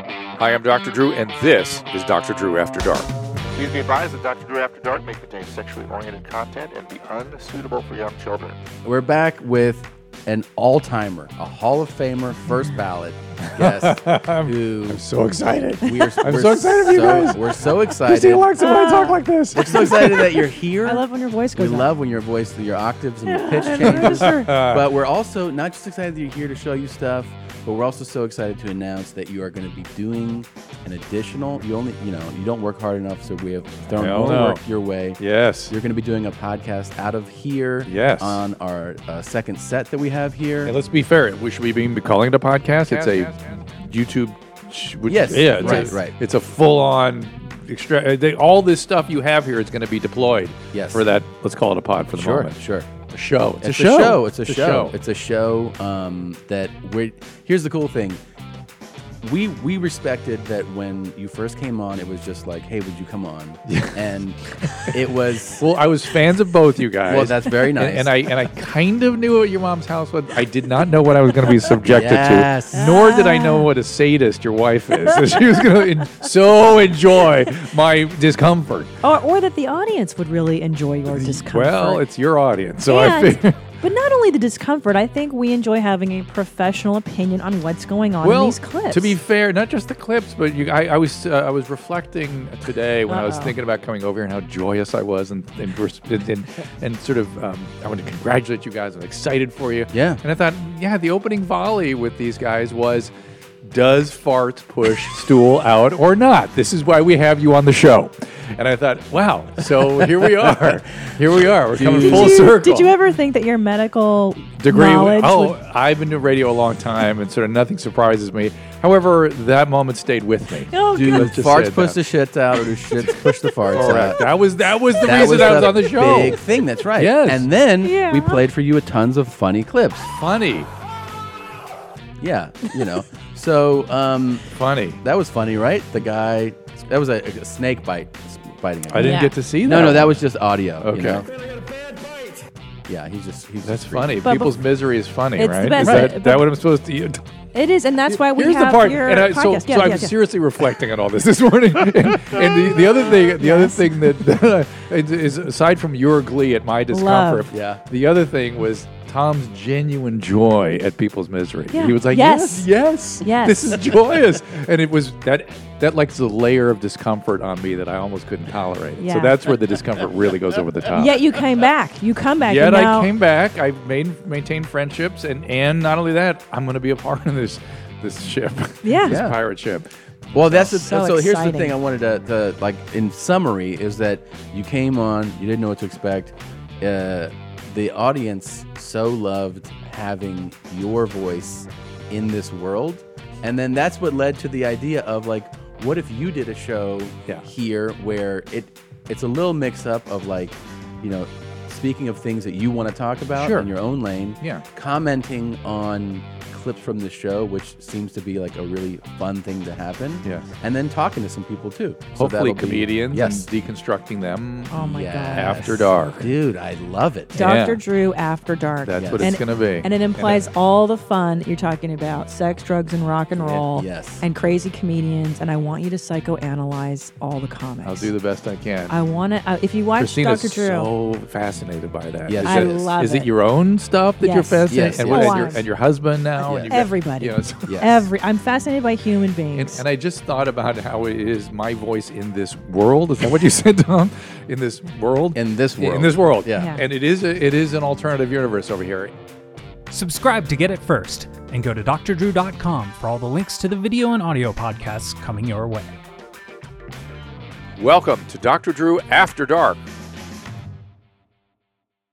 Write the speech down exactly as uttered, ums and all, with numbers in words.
Hi, I'm Doctor Drew, and this is Doctor Drew After Dark. Please be advised that Doctor Drew After Dark may contain sexually oriented content and be unsuitable for young children. We're back with an all-timer, a Hall of Famer, first ballot guest. who I'm so excited. We are, I'm we're so excited for you guys. We're so excited. Christine likes it when I talk like this. We're so excited that you're here. I love when your voice goes We up. love when your voice, your octaves and your Yeah, pitch I changes. know. But we're also not just excited that you're here to show you stuff, but we're also so excited to announce that you are going to be doing an additional. You only, you know, you don't work hard enough, so we have thrown Hell more no. work your way. Yes. You're going to be doing a podcast out of here. Yes. On our uh, second set that we have here. And let's be fair. We should be calling it a podcast. It's a YouTube. Sh- which- Yes, Yeah. It's right, a, right. It's a full-on. Extra- uh, they, all this stuff you have here is going to be deployed. Yes. For that. Let's call it a pod for the Sure, moment. sure. A show. It's, It's a show. It's a show. It's a show um, that we're. Here's the cool thing. We we respected that when you first came on, it was just like, hey, would you come on? And it was. Well, I was fans of both you guys. Well, that's very nice. And, and I and I kind of knew what your mom's house was. I did not know what I was going to be subjected Yes. to, nor did I know what a sadist your wife is. So she was going to so enjoy my discomfort. Or, or that the audience would really enjoy your discomfort. Well, it's your audience, so I And- figured. But not only the discomfort, I think we enjoy having a professional opinion on what's going on Well, in these clips. to be fair, not just the clips, but you, I, I was uh, I was reflecting today when I was Uh-oh. thinking about coming over here and how joyous I was, and and and, and, and sort of um, I want to congratulate you guys. I'm excited for you. Yeah. And I thought, yeah, the opening volley with these guys was, does farts push stool out or not? This is why we have you on the show. And I thought, wow, so here we are. Here we are. We're coming did full you, circle. Did you ever think that your medical degree? knowledge Oh, would... I've been doing radio a long time, and sort of nothing surprises me. However, that moment stayed with me. Oh, Do God. Let's just farts say push that. the shits out, or do shits push the farts Correct. out? That was that was the That reason I was the on the show. Big thing. That's right. Yes. And then Yeah. we played for you a tons of funny clips. Funny, Yeah. You know. So um, funny. that was funny, right? The guy. That was a, a snake bite. Biting. I didn't Yeah. get to see that. No, no, that was just audio. Okay. You know? Yeah, he's just he's That's just funny. But People's bef- misery is funny, It's the right? best. Is that, Right. that what I'm supposed to eat? It is, and that's why we Here's have the part, your and I, so, podcast. so Yeah, I yeah, was yeah. seriously reflecting on all this this morning. and and the, the other thing, the other Yes. thing that, that is aside from your glee at my discomfort, Love. Yeah. the other thing was Tom's genuine joy at people's misery. Yeah. He was like, Yes. yes, yes, Yes. this is joyous, and it was that that like the layer of discomfort on me that I almost couldn't tolerate. So Yeah. that's where the discomfort really goes over the top. Yet you came back. You come back. Yet and now, I came back. I made maintained friendships, and and not only that, I'm going to be a part of this this ship, Yeah. this Yeah. pirate ship. Well, that's the, So so, here's the exciting. thing I wanted to, to like in summary is that you came on, you didn't know what to expect. Uh, the audience so loved having your voice in this world, and then that's what led to the idea of like, what if you did a show Yeah. here where it it's a little mix up of like, you know, speaking of things that you want to talk about Sure. in your own lane, Yeah. commenting on clips from the show, which seems to be like a really fun thing to happen. Yes. And then talking to some people too. So Hopefully, that'll be- comedians yes. and deconstructing them. Oh my Yes. God. After dark. Dude, I love it. Doctor Yeah. Drew After Dark. That's Yes. what it's And- going to be. And it implies all the fun that you're talking about, sex, drugs, and rock and roll, yes. and crazy comedians. And I want you to psychoanalyze all the comics. I'll do the best I can. I want to. Uh, if you watch Christina's Doctor Drew, so fascinated by that. Yes, is I it, love is it. it your own stuff that you're Yes. fascinated? Yes, and, yes. what- Oh, and, your, I'm- and your husband now? Yes. And you've got- everybody, you know, so- Yes. every I'm fascinated by human beings. And, and I just thought about how it is my voice in this world. Is that what you said, Tom? In this world? In this world. In this world. Yeah. Yeah. And it is a, it is an alternative universe over here. Subscribe to get it first, and go to d r drew dot com for all the links to the video and audio podcasts coming your way. Welcome to Doctor Drew After Dark,